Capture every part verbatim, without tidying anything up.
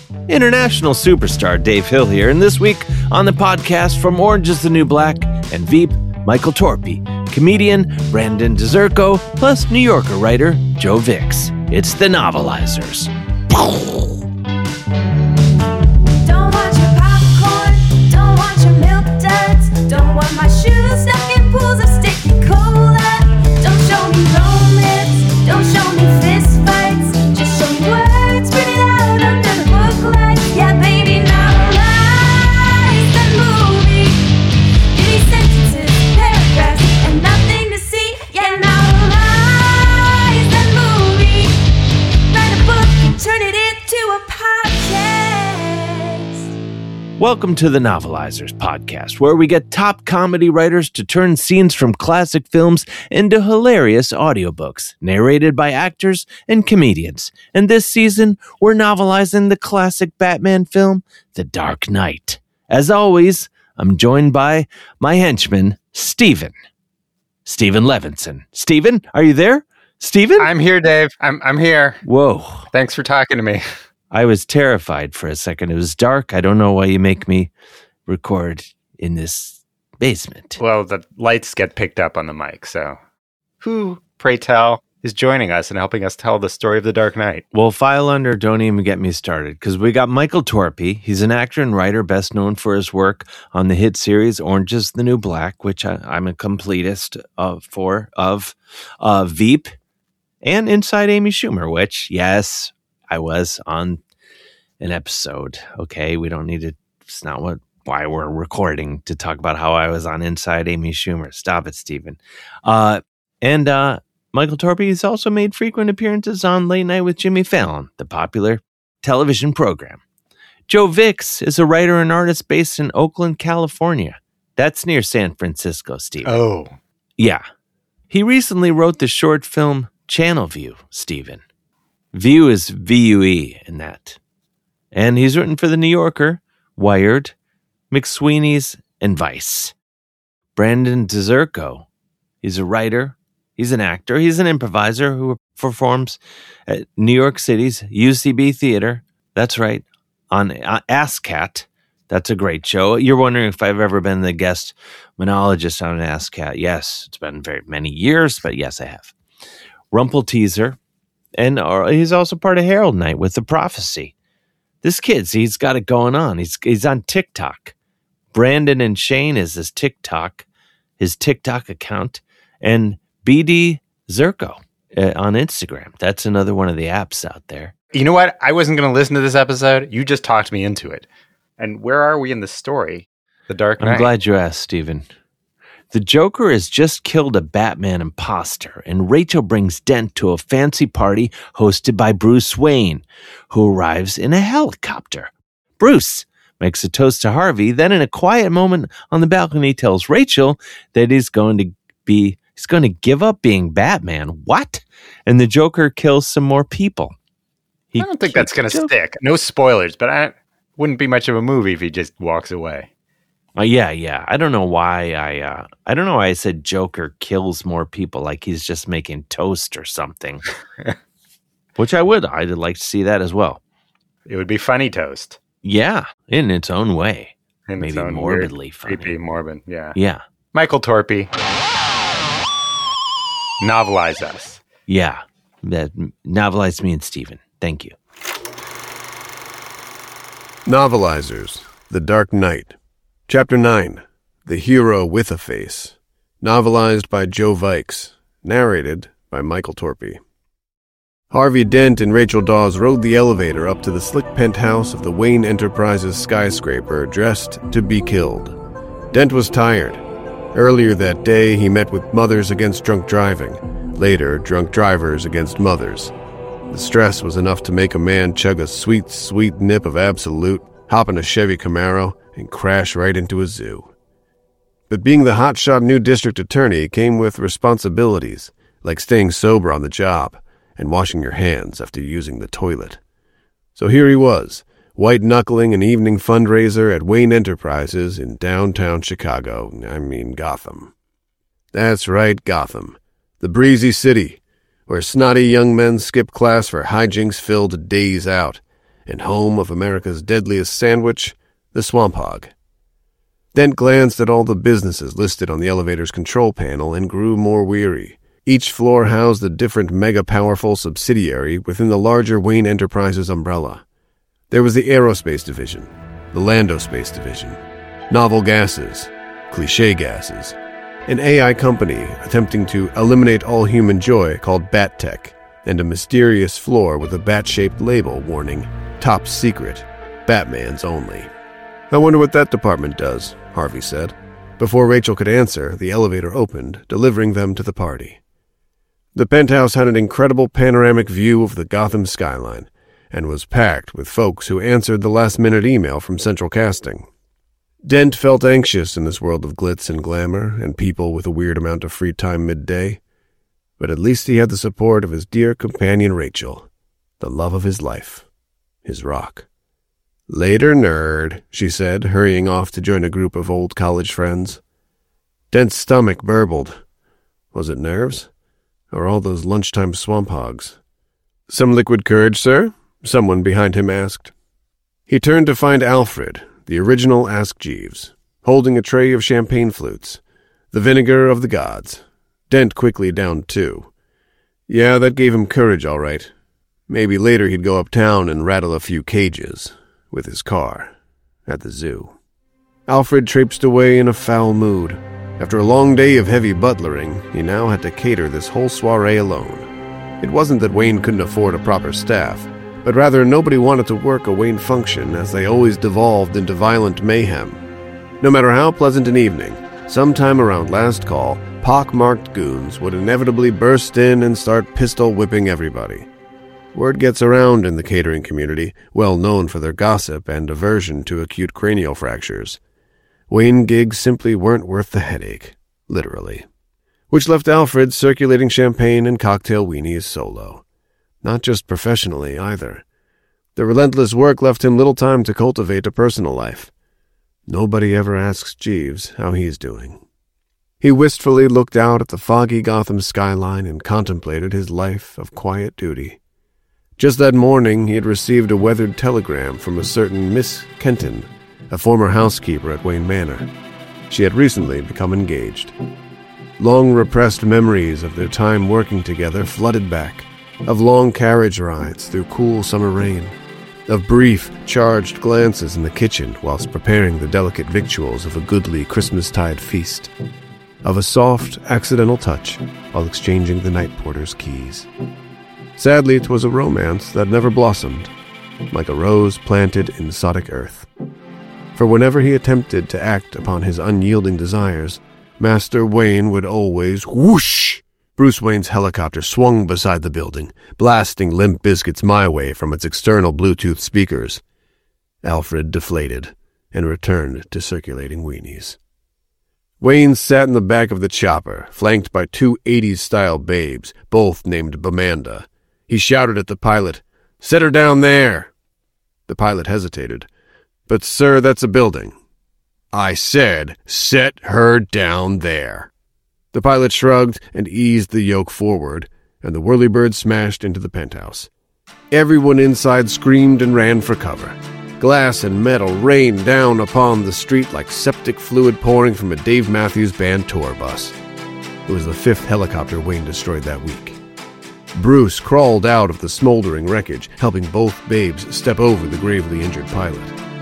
International superstar Dave Hill here, and this week on the podcast from Orange is the New Black and Veep, Michael Torpey, comedian Brandon DeZerko, plus New Yorker writer Joe Vicks. It's the Novelizers. Don't want your popcorn, don't want your milk duds, don't want my shoes stuck in pools of sticky cola. Don't show me romance, don't show me fist fights, just show me words printed out under the book lights. Yeah, baby, novelize the movie. Give me sentences, paragraphs, and nothing to see. Yeah, novelize the movie. Write a book and turn it into a podcast. Welcome to the Novelizers podcast, where we get top comedy writers to turn scenes from classic films into hilarious audiobooks, narrated by actors and comedians. And this season, we're novelizing the classic Batman film, The Dark Knight. As always, I'm joined by my henchman, Steven. Steven Levinson. Steven, are you there? Steven? I'm here, Dave. I'm I'm here. Whoa. Thanks for talking to me. I was terrified for a second. It was dark. I don't know why you make me record in this basement. Well, the lights get picked up on the mic, so who, pray tell, is joining us and helping us tell the story of the Dark Knight? Well, file under, don't even get me started, because we got Michael Torpey. He's an actor and writer best known for his work on the hit series Orange is the New Black, which I, I'm a completist of, for, of uh, Veep, and Inside Amy Schumer, which, yes, I was on an episode. Okay, we don't need to, it's not what why we're recording to talk about how I was on Inside Amy Schumer. Stop it, Steven. Uh, and uh, Michael Torpey has also made frequent appearances on Late Night with Jimmy Fallon, the popular television program. Joe Vicks is a writer and artist based in Oakland, California. That's near San Francisco, Steven. Oh. Yeah. He recently wrote the short film Channel View, Steven. View is V U E in that. And he's written for The New Yorker, Wired, McSweeney's, and Vice. Brandon DeZerko. He's a writer. He's an actor. He's an improviser who performs at New York City's U C B Theater. That's right, on uh, ASCAT. That's a great show. You're wondering if I've ever been the guest monologist on an ASCAT. Yes, it's been very many years, but yes, I have. Rumple Teaser. And uh, he's also part of Herald Night with The Prophecy. This kid's, he's got it going on. He's he's on TikTok. Brandon and Shane is his TikTok, his TikTok account. And B D Zerko uh, on Instagram. That's another one of the apps out there. You know what? I wasn't going to listen to this episode. You just talked me into it. And where are we in the story? The Dark Knight. I'm glad you asked, Steven. The Joker has just killed a Batman imposter, and Rachel brings Dent to a fancy party hosted by Bruce Wayne, who arrives in a helicopter. Bruce makes a toast to Harvey, then in a quiet moment on the balcony tells Rachel that he's going to be he's going to give up being Batman. What? And the Joker kills some more people. He I don't think that's going to stick. No spoilers, but I wouldn't be much of a movie if he just walks away. Uh, yeah, yeah. I don't know why I uh, I don't know why I said Joker kills more people, like he's just making toast or something. Which I would. I'd like to see that as well. It would be funny toast. Yeah, in its own way. In Maybe its own morbidly weird, funny. Creepy, morbid, yeah. Yeah. Michael Torpey. Novelize us. Yeah. That novelize me and Steven. Thank you. Novelizers, The Dark Knight. Chapter nine, The Hero with a Face. Novelized by Joe Vicks. Narrated by Michael Torpey. Harvey Dent and Rachel Dawes rode the elevator up to the slick penthouse of the Wayne Enterprises skyscraper, dressed to be killed. Dent was tired. Earlier that day, he met with Mothers Against Drunk Driving. Later, Drunk Drivers Against Mothers. The stress was enough to make a man chug a sweet, sweet nip of Absolute, hop in a Chevy Camaro, and crash right into a zoo. But being the hotshot new district attorney came with responsibilities, like staying sober on the job and washing your hands after using the toilet. So here he was, white-knuckling an evening fundraiser at Wayne Enterprises in downtown Chicago, I mean Gotham. That's right, Gotham. The breezy city, where snotty young men skip class for hijinks-filled days out, and home of America's deadliest sandwich, the Swamp Hog. Dent glanced at all the businesses listed on the elevator's control panel and grew more weary. Each floor housed a different mega-powerful subsidiary within the larger Wayne Enterprises umbrella. There was the Aerospace Division, the Landospace Division, Novel Gases, Cliché Gases, an A I company attempting to eliminate all human joy called Bat Tech, and a mysterious floor with a bat-shaped label warning, Top Secret, Batman's only. I wonder what that department does, Harvey said. Before Rachel could answer, the elevator opened, delivering them to the party. The penthouse had an incredible panoramic view of the Gotham skyline, and was packed with folks who answered the last-minute email from Central Casting. Dent felt anxious in this world of glitz and glamour and people with a weird amount of free time midday, but at least he had the support of his dear companion Rachel, the love of his life, his rock. "Later, nerd," she said, hurrying off to join a group of old college friends. Dent's stomach burbled. Was it nerves? Or all those lunchtime swamp hogs? "Some liquid courage, sir?" someone behind him asked. He turned to find Alfred, the original Ask Jeeves, holding a tray of champagne flutes, the vinegar of the gods. Dent quickly downed two. Yeah, that gave him courage, all right. Maybe later he'd go uptown and rattle a few cages, with his car, at the zoo. Alfred traipsed away in a foul mood. After a long day of heavy butlering, he now had to cater this whole soiree alone. It wasn't that Wayne couldn't afford a proper staff, but rather nobody wanted to work a Wayne function as they always devolved into violent mayhem. No matter how pleasant an evening, sometime around last call, pock-marked goons would inevitably burst in and start pistol-whipping everybody. Word gets around in the catering community, well known for their gossip and aversion to acute cranial fractures. Wayne gigs simply weren't worth the headache, literally. Which left Alfred circulating champagne and cocktail weenies solo. Not just professionally, either. The relentless work left him little time to cultivate a personal life. Nobody ever asks Jeeves how he's doing. He wistfully looked out at the foggy Gotham skyline and contemplated his life of quiet duty. Just that morning, he had received a weathered telegram from a certain Miss Kenton, a former housekeeper at Wayne Manor. She had recently become engaged. Long repressed memories of their time working together flooded back, of long carriage rides through cool summer rain, of brief, charged glances in the kitchen whilst preparing the delicate victuals of a goodly Christmastide feast, of a soft, accidental touch while exchanging the night porter's keys. Sadly, 'twas a romance that never blossomed, like a rose planted in sodic earth. For whenever he attempted to act upon his unyielding desires, Master Wayne would always whoosh. Bruce Wayne's helicopter swung beside the building, blasting Limp Bizkit's My Way from its external Bluetooth speakers. Alfred deflated and returned to circulating weenies. Wayne sat in the back of the chopper, flanked by two eighties-style babes, both named Bamanda. He shouted at the pilot, "Set her down there!" The pilot hesitated. "But, sir, that's a building." "I said, set her down there." The pilot shrugged and eased the yoke forward, and the whirlybird smashed into the penthouse. Everyone inside screamed and ran for cover. Glass and metal rained down upon the street like septic fluid pouring from a Dave Matthews Band tour bus. It was the fifth helicopter Wayne destroyed that week. Bruce crawled out of the smoldering wreckage, helping both babes step over the gravely injured pilot.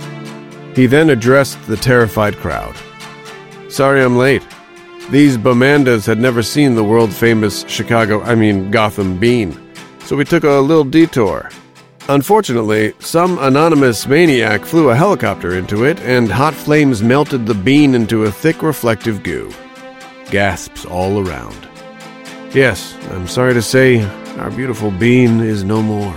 He then addressed the terrified crowd. "Sorry I'm late. These Bamandas had never seen the world-famous Chicago, I mean Gotham Bean, so we took a little detour. Unfortunately, some anonymous maniac flew a helicopter into it, and hot flames melted the bean into a thick reflective goo." Gasps all around. "Yes, I'm sorry to say, our beautiful bean is no more."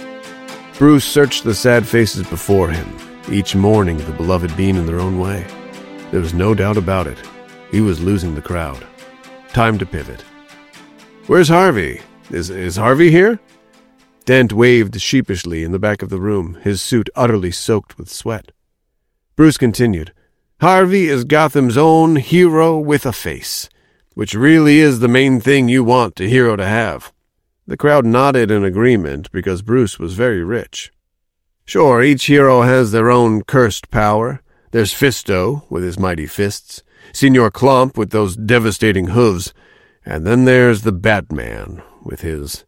Bruce searched the sad faces before him, each mourning the beloved bean in their own way. There was no doubt about it. He was losing the crowd. Time to pivot. "Where's Harvey? Is, is Harvey here?" Dent waved sheepishly in the back of the room, his suit utterly soaked with sweat. Bruce continued, "Harvey is Gotham's own hero with a face, which really is the main thing you want a hero to have." The crowd nodded in agreement because Bruce was very rich. Sure, each hero has their own cursed power. There's Fisto, with his mighty fists, Senor Klump with those devastating hooves, and then there's the Batman, with his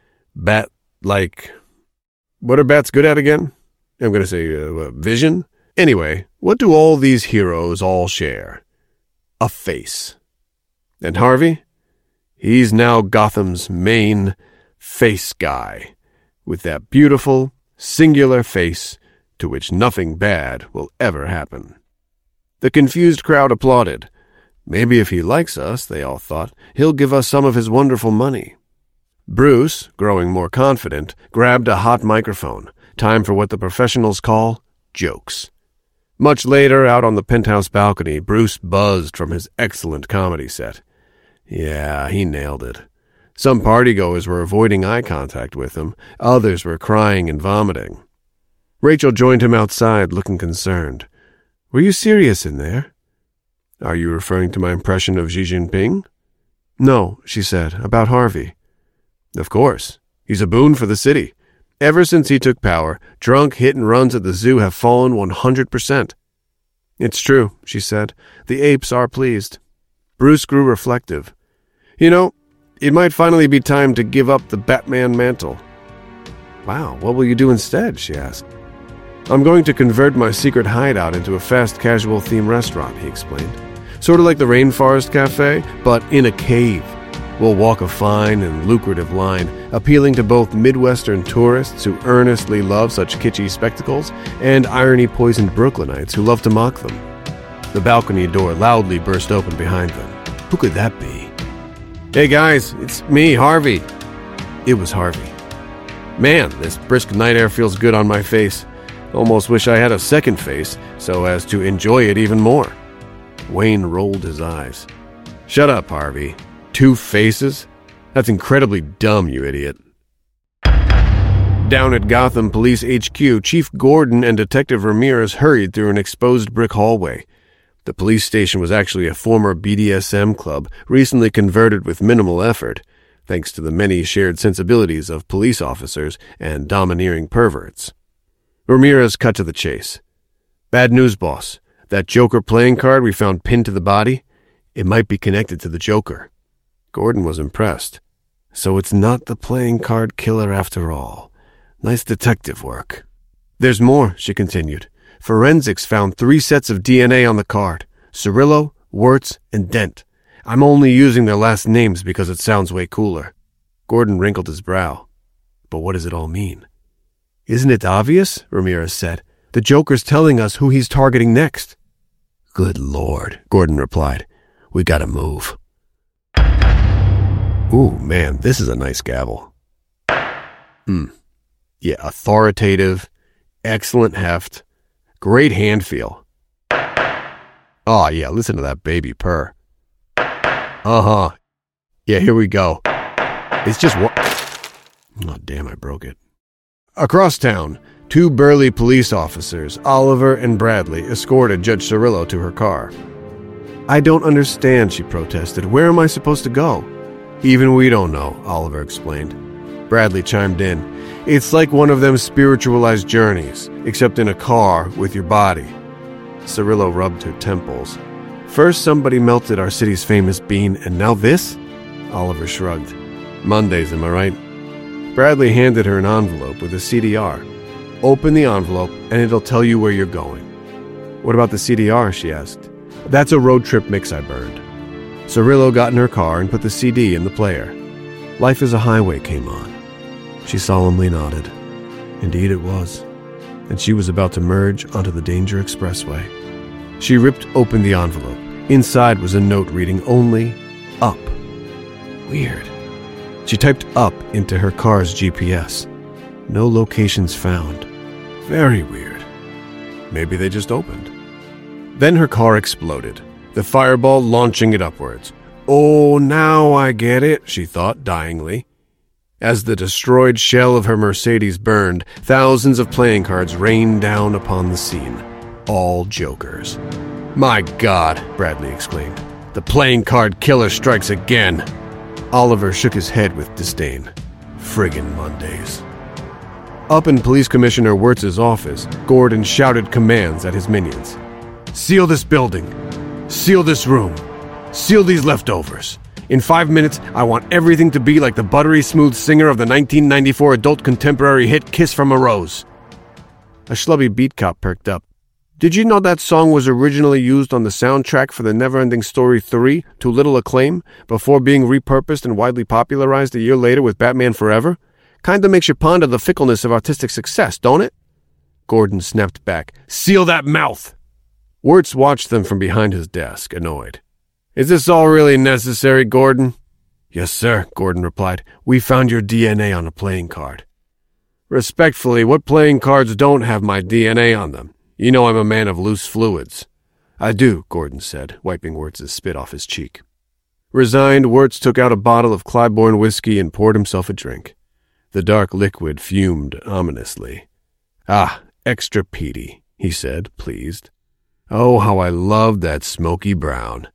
bat-like... What are bats good at again? I'm going to say uh, vision? Anyway, what do all these heroes all share? A face. And Harvey? He's now Gotham's main face guy, with that beautiful, singular face to which nothing bad will ever happen. The confused crowd applauded. Maybe if he likes us, they all thought, he'll give us some of his wonderful money. Bruce, growing more confident, grabbed a hot microphone. Time for what the professionals call jokes. Much later, out on the penthouse balcony, Bruce buzzed from his excellent comedy set. Yeah, he nailed it. Some partygoers were avoiding eye contact with him. Others were crying and vomiting. Rachel joined him outside, looking concerned. Were you serious in there? Are you referring to my impression of Xi Jinping? No, she said, about Harvey. Of course. He's a boon for the city. Ever since he took power, drunk hit and runs at the zoo have fallen one hundred percent. It's true, she said. The apes are pleased. Bruce grew reflective. You know, it might finally be time to give up the Batman mantle. Wow, what will you do instead? She asked. I'm going to convert my secret hideout into a fast casual theme restaurant, he explained. Sort of like the Rainforest Cafe, but in a cave. We'll walk a fine and lucrative line, appealing to both Midwestern tourists who earnestly love such kitschy spectacles and irony-poisoned Brooklynites who love to mock them. The balcony door loudly burst open behind them. Who could that be? Hey guys, it's me, Harvey. It was Harvey. Man, this brisk night air feels good on my face. Almost wish I had a second face so as to enjoy it even more. Wayne rolled his eyes. Shut up, Harvey. Two faces? That's incredibly dumb, you idiot. Down at Gotham Police H Q, Chief Gordon and Detective Ramirez hurried through an exposed brick hallway. The police station was actually a former B D S M club, recently converted with minimal effort, thanks to the many shared sensibilities of police officers and domineering perverts. Ramirez cut to the chase. Bad news, boss. That Joker playing card we found pinned to the body? It might be connected to the Joker. Gordon was impressed. So it's not the playing card killer after all. Nice detective work. There's more, she continued. Forensics found three sets of D N A on the card. Cirillo, Wirtz, and Dent. I'm only using their last names because it sounds way cooler. Gordon wrinkled his brow. But what does it all mean? Isn't it obvious? Ramirez said. The Joker's telling us who he's targeting next. Good Lord, Gordon replied. We gotta move. Ooh, man, this is a nice gavel. Hmm. Yeah, authoritative, excellent heft, great hand feel. Oh, yeah, listen to that baby purr. Uh-huh. Yeah, here we go. It's just what... Oh, damn, I broke it. Across town, two burly police officers, Oliver and Bradley, escorted Judge Cirillo to her car. I don't understand, she protested. Where am I supposed to go? Even we don't know, Oliver explained. Bradley chimed in. It's like one of them spiritualized journeys, except in a car with your body. Cirillo rubbed her temples. First somebody melted our city's famous bean, and now this? Oliver shrugged. Mondays, am I right? Bradley handed her an envelope with a C D R. Open the envelope, and it'll tell you where you're going. What about the C D R, she asked. That's a road trip mix I burned. Cirillo got in her car and put the C D in the player. Life is a Highway came on. She solemnly nodded. Indeed it was. And she was about to merge onto the Danger Expressway. She ripped open the envelope. Inside was a note reading only, up. Weird. She typed up into her car's G P S. No locations found. Very weird. Maybe they just opened. Then her car exploded, the fireball launching it upwards. Oh, now I get it, she thought dyingly. As the destroyed shell of her Mercedes burned, thousands of playing cards rained down upon the scene. All jokers. My God, Bradley exclaimed. The playing card killer strikes again. Oliver shook his head with disdain. Friggin' Mondays. Up in Police Commissioner Wirtz's office, Gordon shouted commands at his minions. Seal this building. Seal this room. Seal these leftovers. In five minutes, I want everything to be like the buttery smooth singer of the nineteen ninety-four adult contemporary hit Kiss from a Rose. A schlubby beat cop perked up. Did you know that song was originally used on the soundtrack for the Neverending Story three to little acclaim before being repurposed and widely popularized a year later with Batman Forever? Kinda makes you ponder the fickleness of artistic success, don't it? Gordon snapped back. Seal that mouth! Wirtz watched them from behind his desk, annoyed. Is this all really necessary, Gordon? Yes, sir, Gordon replied. We found your D N A on a playing card. Respectfully, what playing cards don't have my D N A on them? You know I'm a man of loose fluids. I do, Gordon said, wiping Wirtz's spit off his cheek. Resigned, Wirtz took out a bottle of Clybourne whiskey and poured himself a drink. The dark liquid fumed ominously. Ah, extra peaty, he said, pleased. Oh, how I loved that smoky brown.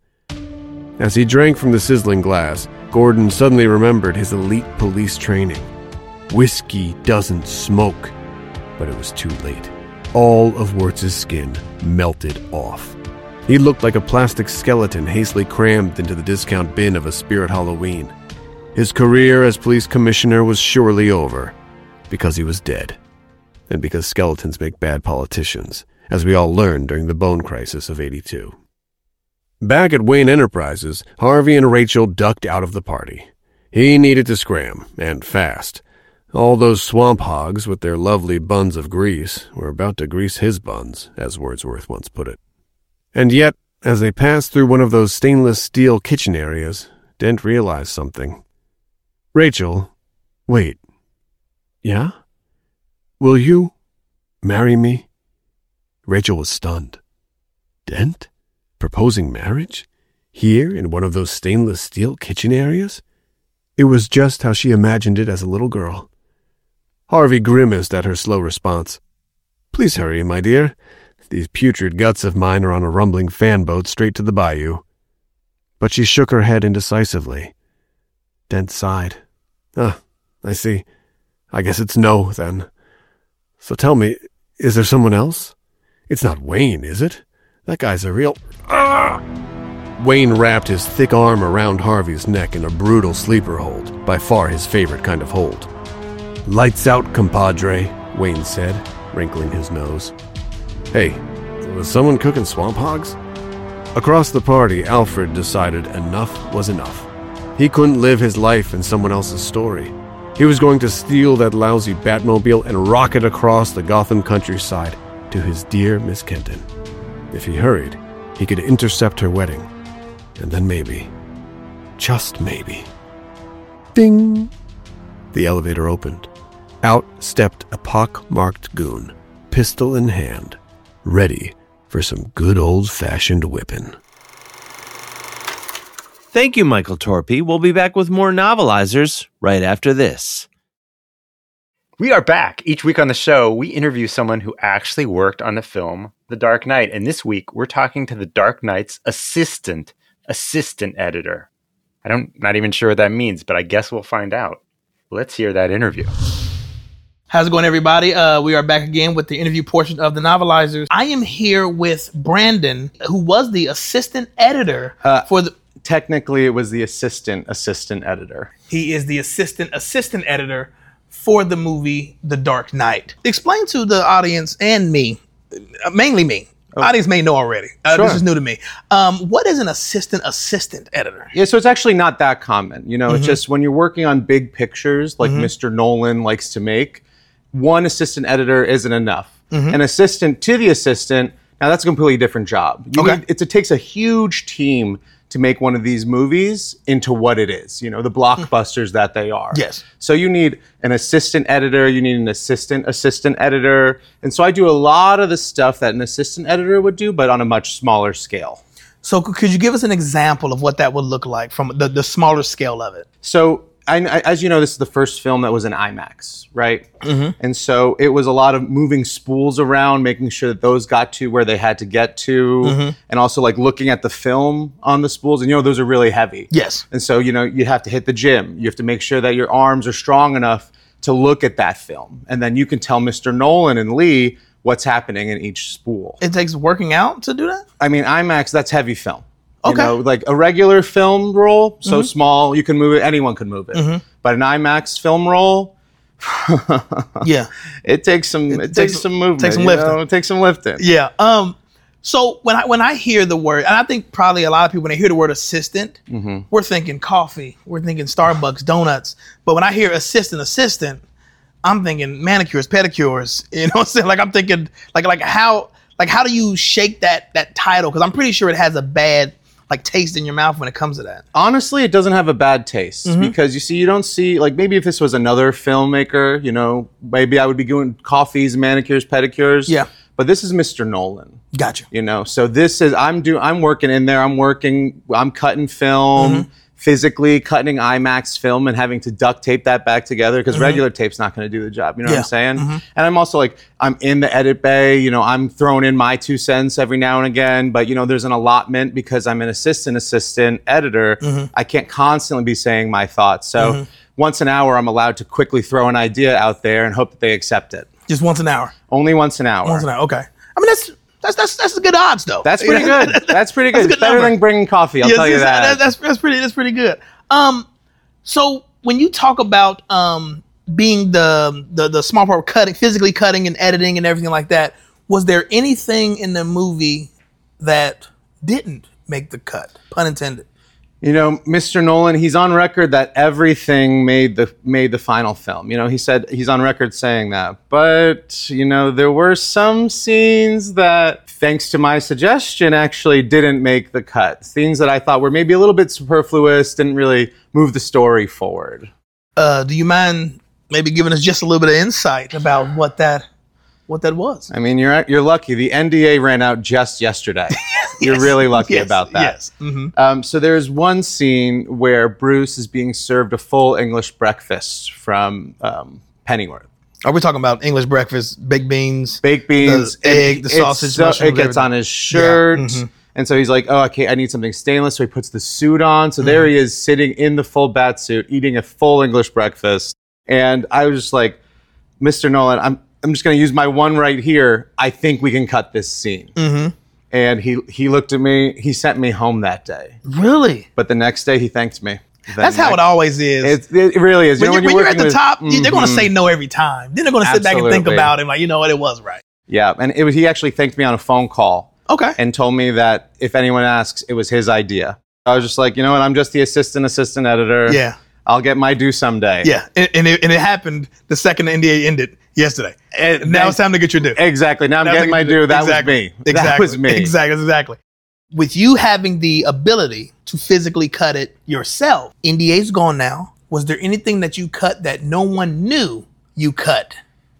As he drank from the sizzling glass, Gordon suddenly remembered his elite police training. Whiskey doesn't smoke. But it was too late. All of Wirtz's skin melted off. He looked like a plastic skeleton hastily crammed into the discount bin of a Spirit Halloween. His career as police commissioner was surely over, because he was dead. And because skeletons make bad politicians, as we all learned during the bone crisis of eighty-two. Back at Wayne Enterprises, Harvey and Rachel ducked out of the party. He needed to scram, and fast. All those swamp hogs with their lovely buns of grease were about to grease his buns, as Wordsworth once put it. And yet, as they passed through one of those stainless steel kitchen areas, Dent realized something. Rachel, wait. Yeah? Will you marry me? Rachel was stunned. Dent? Proposing marriage? Here in one of those stainless steel kitchen areas? It was just how she imagined it as a little girl. Harvey grimaced at her slow response. Please hurry, my dear. These putrid guts of mine are on a rumbling fan boat straight to the bayou. But she shook her head indecisively. Dent sighed. Ah, I see. I guess it's no, then. So tell me, is there someone else? It's not Wayne, is it? That guy's a real... Ah! Wayne wrapped his thick arm around Harvey's neck in a brutal sleeper hold, by far his favorite kind of hold. Lights out, compadre, Wayne said, wrinkling his nose. Hey, was someone cooking swamp hogs? Across the party, Alfred decided enough was enough. He couldn't live his life in someone else's story. He was going to steal that lousy Batmobile and rocket across the Gotham countryside to his dear Miss Kenton. If he hurried, he could intercept her wedding. And then maybe, just maybe... Ding! The elevator opened. Out stepped a pock-marked goon, pistol in hand, ready for some good old-fashioned whipping. Thank you, Michael Torpy. We'll be back with more Novelizers right after this. We are back. Each week on the show, we interview someone who actually worked on the film The Dark Knight. And this week, we're talking to The Dark Knight's assistant, assistant editor. I don't, not even sure what that means, but I guess we'll find out. Let's hear that interview. How's it going, everybody? Uh, we are back again with the interview portion of the Novelizers. I am here with Brandon, who was the assistant editor uh, for the... Technically, it was the assistant assistant editor. He is the assistant assistant editor for the movie The Dark Knight. Explain to the audience and me, uh, mainly me, oh. audience may know already, uh, sure. This is new to me, um, what is an assistant assistant editor? Yeah, so it's actually not that common. You know, mm-hmm. It's just when you're working on big pictures like mm-hmm. Mister Nolan likes to make, one assistant editor isn't enough. Mm-hmm. An assistant to the assistant, now that's a completely different job. You okay. need, it, it takes a huge team to make one of these movies into what it is, you know, the blockbusters that they are. Yes. So you need an assistant editor, you need an assistant assistant editor. And so I do a lot of the stuff that an assistant editor would do, but on a much smaller scale. So could you give us an example of what that would look like from the, the smaller scale of it? So I, I, as you know, this is the first film that was in IMAX, right? Mm-hmm. And so it was a lot of moving spools around, making sure that those got to where they had to get to, mm-hmm. and also like looking at the film on the spools. And you know, those are really heavy. Yes. And so, you know, you have to hit the gym. You have to make sure that your arms are strong enough to look at that film. And then you can tell Mister Nolan and Lee what's happening in each spool. It takes working out to do that? I mean, IMAX, that's heavy film. You Okay. know, like a regular film roll, so Mhm. small, you can move it, anyone can move it. Mhm. But an IMAX film roll, Yeah. it takes some it, It takes, takes- some movement. takes some you lifting. know? It takes some lifting. Yeah. Um. So when I when I hear the word, and I think probably a lot of people when they hear the word assistant, Mm-hmm. we're thinking coffee, we're thinking Starbucks, donuts. But when I hear assistant, assistant, I'm thinking manicures, pedicures. You know what I'm saying? Like I'm thinking like like how like how do you shake that that title? Because I'm pretty sure it has a bad like taste in your mouth when it comes to that. Honestly, it doesn't have a bad taste Mm-hmm. because you see, you don't see like maybe if this was another filmmaker, you know, maybe I would be doing coffees, manicures, pedicures. Yeah. But this is Mister Nolan. Gotcha. You know, so this is I'm doing I'm working in there. I'm working. I'm cutting film. Mm-hmm. Physically cutting IMAX film and having to duct tape that back together because regular tape's not going to do the job. You know Mm-hmm. Yeah. what I'm saying? And I'm also like, I'm in the edit bay. You know, I'm throwing in my two cents every now and again. But, you know, there's an allotment because I'm an assistant assistant editor. Mm-hmm. I can't constantly be saying my thoughts. So once an hour, I'm allowed to quickly throw an idea out there and hope that they accept it. Just once an hour. Only once an hour. Once an hour. Okay. I mean that's that's that's that's the good odds though. That's pretty You know? good. That's pretty That's a good. good It's better number. than bringing coffee. I'll Yes, tell you yes, that. That's that's pretty. That's pretty good. Um, so when you talk about um being the the the small part of cutting, physically cutting and editing and everything like that, was there anything in the movie that didn't make the cut? Pun intended. You know, Mister Nolan, he's on record that everything made the made the final film. You know, he said he's on record saying that. But, you know, there were some scenes that, thanks to my suggestion, actually didn't make the cut. Scenes that I thought were maybe a little bit superfluous, didn't really move the story forward. Uh, do you mind maybe giving us just a little bit of insight about what that what that was? I mean, you're you're lucky. The N D A ran out just yesterday. You're Yes, really lucky yes, about that. Yes. Mhm. Um, so there's one scene where Bruce is being served a full English breakfast from um, Pennyworth. Are we talking about English breakfast, baked beans? Baked beans, The egg, the it's sausage, so- mushrooms, it gets everything. on his shirt. mhm. And so he's like, oh, okay, I need something stainless. So he puts the suit on. So Mm-hmm. there he is sitting in the full bat suit, eating a full English breakfast. And I was just like, Mister Nolan, I'm, I'm just going to use my one right here. I think we can cut this scene. Mm-hmm. And he, he looked at me. He sent me home that day. Really? But the next day, he thanked me. The That's how it next- always is. It's, it really is. You when know, you're, when you're at working the with- top, you- they're going to Mhm. say no every time. Then they're going to sit back and think Absolutely. about it, like, you know what, it was right. Yeah, and it was. He actually thanked me on a phone call. Okay. And told me that if anyone asks, it was his idea. I was just like, you know what? I'm just the assistant assistant editor. Yeah. I'll get my due someday. Yeah. And, and, it, and it happened the second the N D A ended yesterday. And Now it's time to get your due. Exactly. Now I'm Now it's getting time my to get your due. That Exactly. was me. Exactly. That was me. Exactly. Exactly. With you having the ability to physically cut it yourself, N D A's gone now. Was there anything that you cut that no one knew you cut?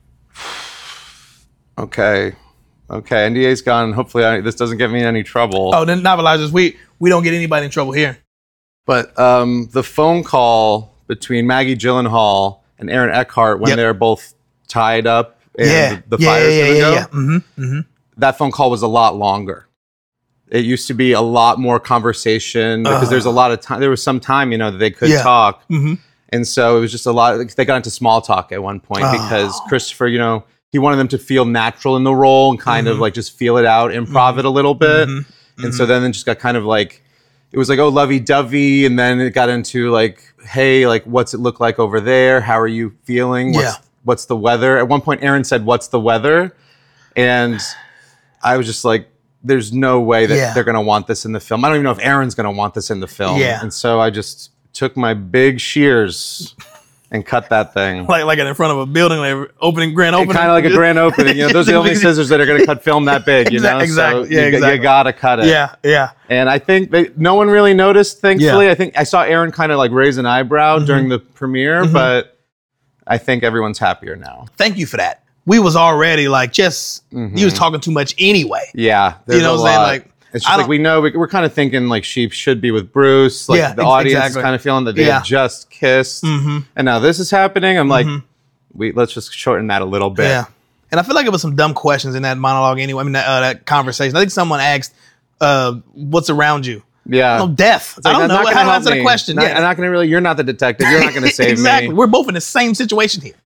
Okay. Okay. N D A's gone. Hopefully I, this doesn't get me in any trouble. Oh, then novelizers, we we don't get anybody in trouble here. But um, the phone call between Maggie Gyllenhaal and Aaron Eckhart when Yep. they're both tied up and Yeah. the, the yeah, fire's yeah, going to yeah, go, yeah. Mm-hmm. Mm-hmm. that phone call was a lot longer. It used to be a lot more conversation because Uh. there's a lot of time. There was some time, you know, that they could Yeah. talk. Mm-hmm. And so it was just a lot. They got into small talk at one point Oh. because Christopher, you know, he wanted them to feel natural in the role and kind Mm-hmm. of like just feel it out, improv it a little bit. Mm-hmm. And so then it just got kind of like, it was like, oh, lovey-dovey. And then it got into like, hey, like, what's it look like over there? How are you feeling? What's, Yeah. what's the weather? At one point, Aaron said, what's the weather? And I was just like, there's no way that Yeah. they're going to want this in the film. I don't even know if Aaron's going to want this in the film. Yeah. And so I just took my big shears and cut that thing. Like like in front of a building, like opening grand opening. Kind of like a grand opening. You know, those are the only scissors that are going to cut film that big. You know, Exactly. so Yeah, you, exactly. you got to cut it. Yeah, yeah. And I think they, no one really noticed. Thankfully, Yeah. I think I saw Aaron kind of like raise an eyebrow during the premiere, but I think everyone's happier now. Thank you for that. We was already like just you was talking too much anyway. Yeah, there's You know a what I'm saying? lot. Like, it's I just like don't- we know we, we're kind of thinking like she should be with Bruce. Like Yeah, the ex- audience exactly. is kind of feeling that they Yeah. had just kissed, Mhm. and now this is happening. I'm like, Mhm. we let's just shorten that a little bit. Yeah. And I feel like it was some dumb questions in that monologue anyway. I mean, that, uh, that conversation. I think someone asked, uh, "What's around you?" Yeah. No, death. It's like, I don't that's know. not How gonna to help answer the me. question? Not- yeah. I'm not going to really. You're not the detective. You're not going to save exactly. me. We're both in the same situation here.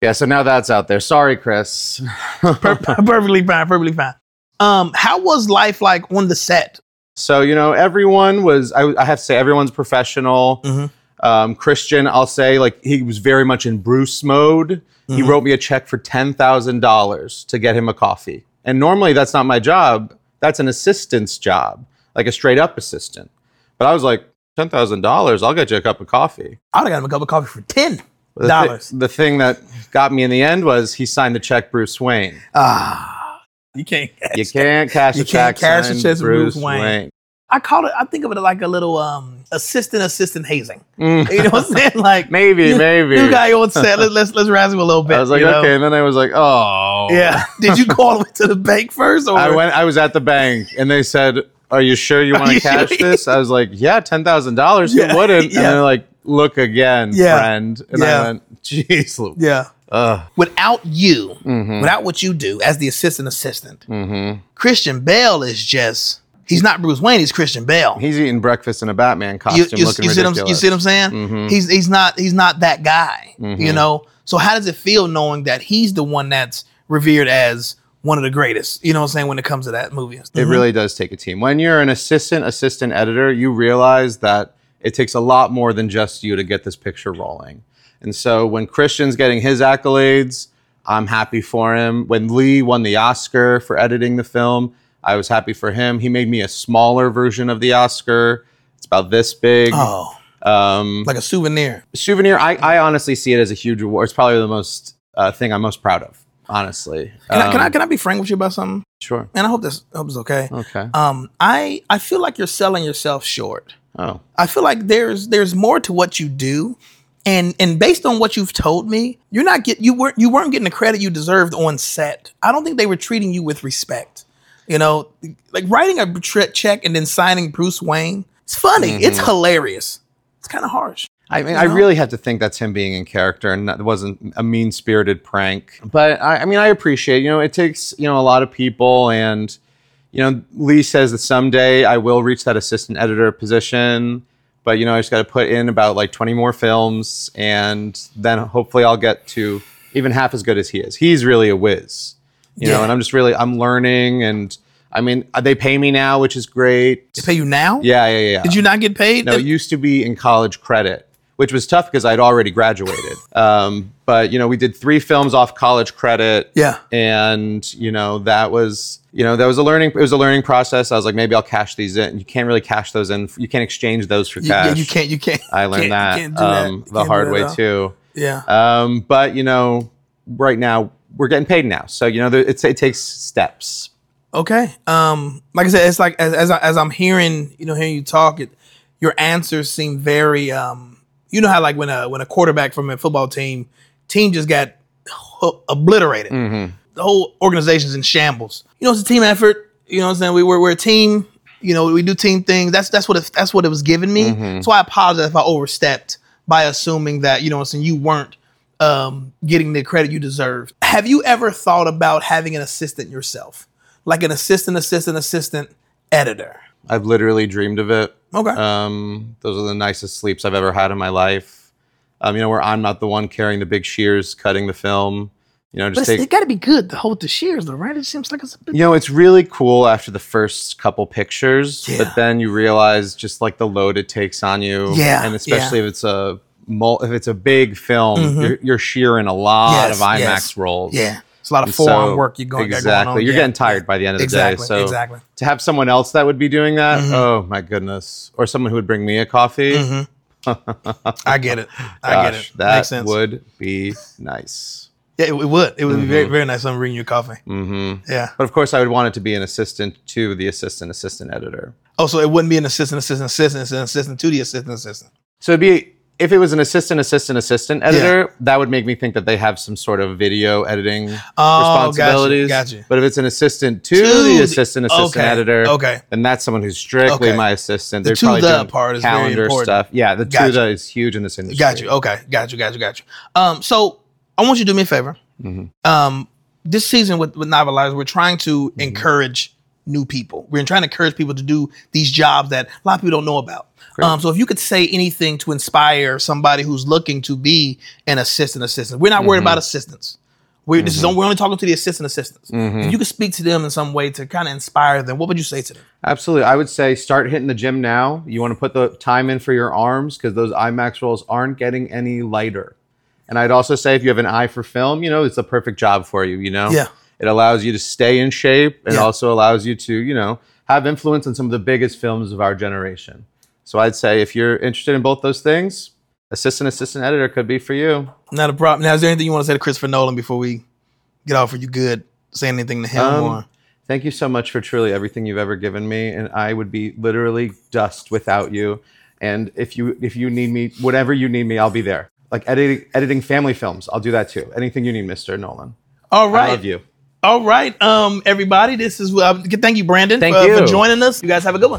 Yeah, so now that's out there. Sorry, Chris. Per- perfectly fine, perfectly fine. Um, how was life like on the set? So, you know, everyone was, I, I have to say, everyone's professional. Mm-hmm. Um, Christian, I'll say, like, he was very much in Bruce mode. Mm-hmm. He wrote me a check for ten thousand dollars to get him a coffee. And normally that's not my job. That's an assistant's job, like a straight up assistant. But I was like, ten thousand dollars, I'll get you a cup of coffee. I'd have got him a cup of coffee for ten The, dollars. thi- the thing that got me in the end was he signed the check Bruce Wayne. Ah, you can't. Cash You can't cash You a check can't cash a signed check Bruce, Bruce Wayne. Wayne. I call it. I think of it like a little um, assistant assistant hazing. Mm. You know what I'm saying? Like Maybe, you, maybe. You got on set. Let's let's let's razz him a little bit. I was like, you know? okay, and then I was like, oh. Yeah. Did you go all the way to the bank first? Or I went. I was at the bank, and they said, "Are you sure you want to you cash sure? this?" I was like, "Yeah, ten thousand dollars. Who Yeah, wouldn't?" yeah. And they're like, "Look again, Yeah. friend." And Yeah. I went, "Jeez, Lou." Yeah. Ugh. Without you, Mhm. without what you do as the assistant assistant, Mhm. Christian Bale is just. He's not Bruce Wayne. He's Christian Bale. He's eating breakfast in a Batman You, costume, you, looking you see what I'm, ridiculous. you see what I'm saying? Mhm. He's he's not he's not that guy. You Mhm. know. So how does it feel knowing that he's the one that's revered as one of the greatest? You know what I'm saying when it comes to that movie. It Mhm. really does take a team. When you're an assistant assistant editor, you realize that it takes a lot more than just you to get this picture rolling. And so when Christian's getting his accolades, I'm happy for him. When Lee won the Oscar for editing the film, I was happy for him. He made me a smaller version of the Oscar. It's about this big. Oh, Um, like a souvenir. souvenir, I, I honestly see it as a huge reward. It's probably the most uh, thing I'm most proud of, honestly. Can, I, can I Um, can I be frank with you about something? Sure. And I hope this I hope it's okay. Okay. Um, I I feel like you're selling yourself short. Oh. I feel like there's there's more to what you do, and and based on what you've told me, you're not get you weren't you weren't getting the credit you deserved on set. I don't think they were treating you with respect. You know, like writing a tre- check and then signing Bruce Wayne. It's funny. Mm-hmm. It's hilarious. It's kind of harsh. I mean, You I know? really have to think that's him being in character, and that wasn't a mean-spirited prank. But I, I mean, I appreciate. You know, it takes you know a lot of people, and you know, Lee says that someday I will reach that assistant editor position. But you know, I just got to put in about like twenty more films, and then hopefully I'll get to even half as good as he is. He's really a whiz, you know. Yeah. And I'm just really I'm learning, and I mean, they pay me now, which is great. They pay you now? Yeah, yeah, yeah. Did you not get paid? No, it used to be in college credit, which was tough because I'd already graduated. Um, but you know, we did three films off college credit. Yeah. And you know, that was you know that was a learning. It was a learning process. I was like, maybe I'll cash these in. You can't really cash those in. You can't exchange those for You- cash. yeah, you can't. You can't. I learned you that, can't- you can't do that. um, You the can't do hard that way at all. too. Yeah. Um, but you know, right now we're getting paid now, so you know, there, it's, it takes steps. Okay. Um, like I said, it's like as as, I, as I'm hearing, you know, hearing you talk, it, your answers seem very. Um, you know how like when a when a quarterback from a football team team just got ho- obliterated, the whole organization's in shambles. You know, it's a team effort. You know what I'm saying? We we're, we're a team. You know, we do team things. That's that's what it, that's what it was giving me. So I apologize if I overstepped by assuming that you know what I'm saying you weren't um, getting the credit you deserved. Have you ever thought about having an assistant yourself? Like an assistant, assistant, assistant editor. I've literally dreamed of it. Okay. Um, those are the nicest sleeps I've ever had in my life. Um, you know, where I'm not the one carrying the big shears, cutting the film. You know, But just it's, take. it got to be good to hold the shears, though, right? It seems like it's a bit. You know, it's really cool after the first couple pictures, Yeah. but then you realize just like the load it takes on you. Yeah, And especially yeah. if it's a mul- if it's a big film, Mhm. you're, you're shearing a lot Yes, of IMAX yes. rolls. Yeah, it's a lot of And forearm so- work you're going. got exactly. going on. You're Yeah, getting tired yeah. by the end of the Exactly. day. So exactly. to have someone else that would be doing that, Mhm. oh my goodness, or someone who would bring me a coffee. Mhm. I get it. I get Gosh, it. that Makes sense. would be nice. Yeah, it, it would. It would be Mm-hmm. very, very nice. Someone bringing you coffee. hmm Yeah. But of course, I would want it to be an assistant to the assistant assistant editor. Oh, so it wouldn't be an assistant, assistant, assistant, it's an assistant to the assistant, assistant. So it'd be if it was an assistant assistant assistant editor, that would make me think that they have some sort of video editing Oh, responsibilities. Got you. Got you. But if it's an assistant to, To the the- assistant assistant okay, editor, okay. then that's someone who's strictly Okay. my assistant. The They're to probably the doing part is very calendar important. stuff. Yeah, the Got to the you. is huge in this industry. Got you. Okay. Got you. Got you. Got you. Um, so I want you to do me a favor. Mhm. Um, this season with, with Novelizers, we're trying to Mm-hmm. encourage new people. We're trying to encourage people to do these jobs that a lot of people don't know about. Um, so if you could say anything to inspire somebody who's looking to be an assistant assistant, we're not mm-hmm. worried about assistants. We're, mm-hmm. this is, we're only talking to the assistant assistants. Mm-hmm. If you could speak to them in some way to kind of inspire them, what would you say to them? Absolutely. I would say start hitting the gym now. You want to put the time in for your arms because those IMAX rolls aren't getting any lighter. And I'd also say if you have an eye for film, you know, it's the perfect job for you, you know? Yeah. It allows you to stay in shape and Yeah. also allows you to, you know, have influence on some of the biggest films of our generation. So I'd say if you're interested in both those things, assistant assistant editor could be for you. Not a problem. Now, is there anything you want to say to Christopher Nolan before we get off? Are you good saying anything to him? Um, or? Thank you so much for truly everything you've ever given me, and I would be literally dust without you. And if you if you need me, whatever you need me, I'll be there. Like editing editing family films, I'll do that too. Anything you need, Mister Nolan. All right. I love you. All right, um, everybody. This is uh, thank you, Brandon, Thank for, you. for joining us. You guys have a good one.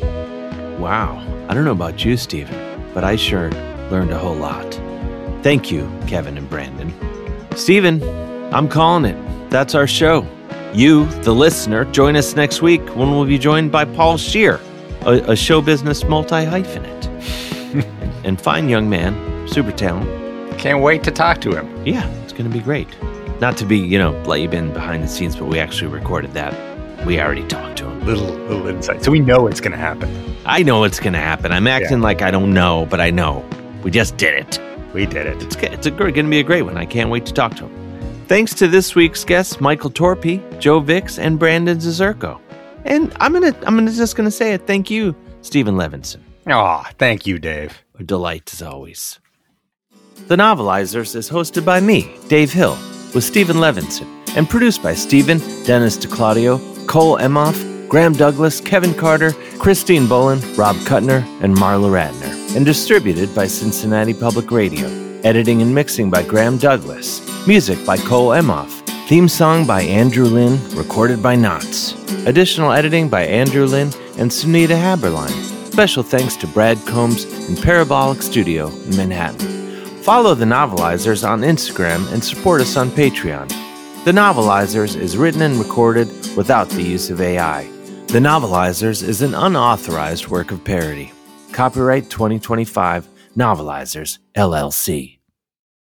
Wow. I don't know about you, Stephen, but I sure learned a whole lot. Thank you, Kevin and Brandon. Stephen, I'm calling it. That's our show. You, the listener, join us next week when we'll be joined by Paul Scheer, a, a show business multi-hyphenate. And fine young man, super talent. Can't wait to talk to him. Yeah, it's going to be great. Not to be, you know, let you in behind the scenes, but we actually recorded that. We already talked to him. Little little insight. So we know it's going to happen. I know it's going to happen. I'm acting Yeah. like I don't know, but I know. We just did it. We did it. It's, it's going to be a great one. I can't wait to talk to him. Thanks to this week's guests, Michael Torpy, Joe Vicks, and Brandon Zazurko. And I'm gonna, I'm gonna just gonna say it. Thank you, Stephen Levinson. Aw, thank you, Dave. A delight as always. The Novelizers is hosted by me, Dave Hill, with Stephen Levinson, and produced by Stephen, Dennis DeClaudio, Cole Emhoff, Graham Douglas, Kevin Carter, Christine Boland, Rob Kuttner, and Marla Radner, and distributed by Cincinnati Public Radio. Editing and mixing by Graham Douglas. Music by Cole Emhoff. Theme song by Andrew Lynn, recorded by Knots. Additional editing by Andrew Lynn and Sunita Haberline. Special thanks to Brad Combs in Parabolic Studio in Manhattan. Follow The Novelizers on Instagram and support us on Patreon. The Novelizers is written and recorded without the use of A I. The Novelizers is an unauthorized work of parody. Copyright twenty twenty-five, Novelizers, L L C.